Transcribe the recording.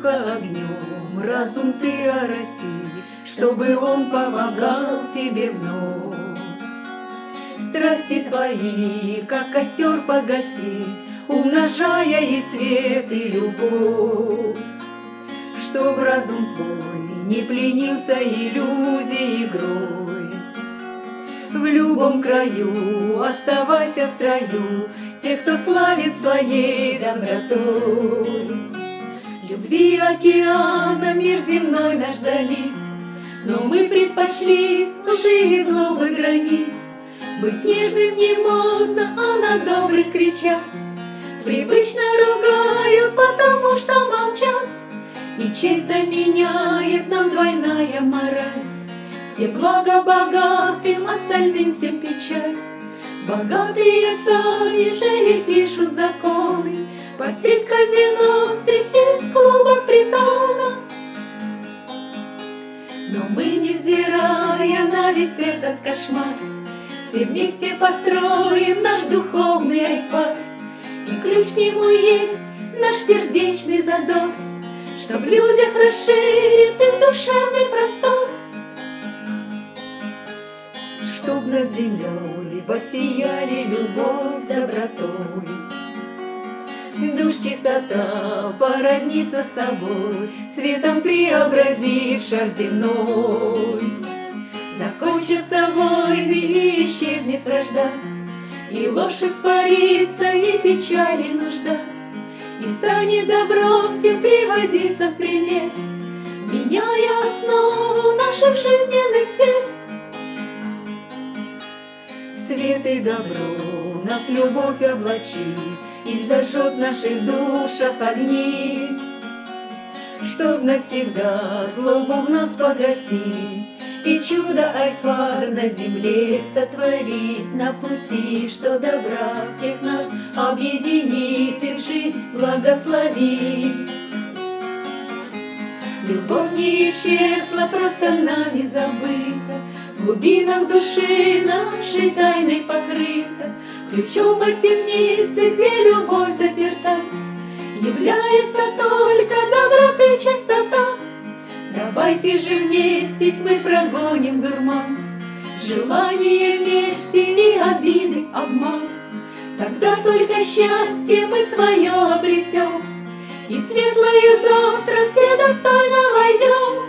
масло огнем, разум ты ороси, чтобы он помогал тебе вновь. Страсти твои, как костер погасить, умножая и свет, и любовь. Чтоб разум твой не пленился иллюзией игрой. В любом краю оставайся в строю тех, кто славит своей добротой. Любви океана мир земной наш залит, но мы предпочли лжи и злобы гранит. Быть нежным не модно, а на добрых кричат, привычно ругают, потому что молчат. И честь заменяет нам двойная мораль. Все блага богатым, остальным всем печаль. Богатые сами же и пишут законы, под сеть казино, стриптиз, клубов, притонов. Но мы, невзирая на весь этот кошмар, все вместе построим наш духовный айфар. И ключ к нему есть наш сердечный задор, чтоб в людях расширит их душевный простор. Чтоб над землей воссияли любовь с добротой, душ чистота породнится с тобой, светом преобразив шар земной. Закончатся войны и исчезнет вражда, и ложь испарится, и печаль, и нужда, и станет добро всем приводиться в пример, меняя основу наших жизненных сфер. В свет и добро нас любовь облачит и зажжет в наших душах огни, чтоб навсегда злобу в нас погасить и чудо айфар на земле сотворить на пути, что добра всех нас объединит и в жизнь благословит. Любовь не исчезла, просто нами забыта, в глубинах души нашей тайной покрыта. Ключом от темницы, где любовь заперта, является только доброты чистота. Давайте же вместе тьмы прогоним дурман, желание мести и обиды, обман. Тогда только счастье мы свое обретем, и в светлое завтра все достойно войдем.